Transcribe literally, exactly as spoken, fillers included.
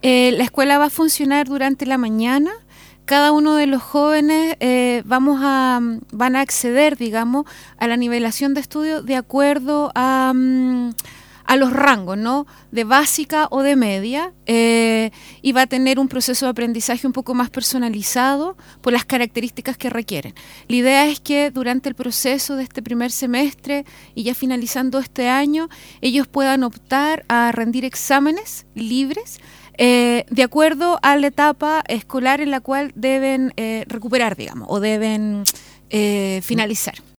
Eh, la escuela va a funcionar durante la mañana. Cada uno de los jóvenes eh, vamos a, van a acceder, digamos, a la nivelación de estudio de acuerdo a, um, a los rangos, ¿no? De básica o de media, eh, y va a tener un proceso de aprendizaje un poco más personalizado por las características que requieren. La idea es que durante el proceso de este primer semestre y ya finalizando este año, ellos puedan optar a rendir exámenes libres, Eh, de acuerdo a la etapa escolar en la cual deben eh, recuperar, digamos, o deben eh, finalizar.